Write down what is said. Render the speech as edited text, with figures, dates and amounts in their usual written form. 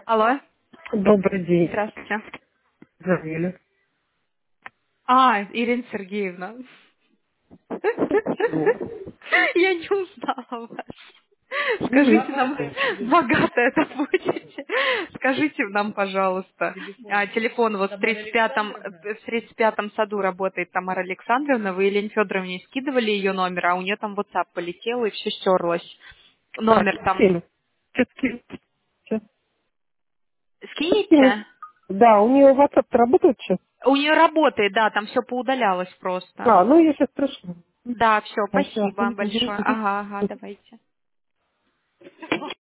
Алло. Добрый день. Здравствуйте. Звонили. Ирина Сергеевна. Почему? Я не узнала вас. Ну, Скажите нам, богато это будете. Скажите нам, пожалуйста, телефон вот в 35-м саду работает Тамара Александровна. Вы Елене Федоровне скидывали ее номер, а у нее там WhatsApp полетел и все стерлось. так, Номер там скину. Сейчас скину. Сейчас скину. скинете? Да, у нее WhatsApp работает сейчас? У нее работает, да, там все поудалялось просто. А, ну я сейчас прошу. Да, все, Сейчас. спасибо большое. Ага, ага, давайте.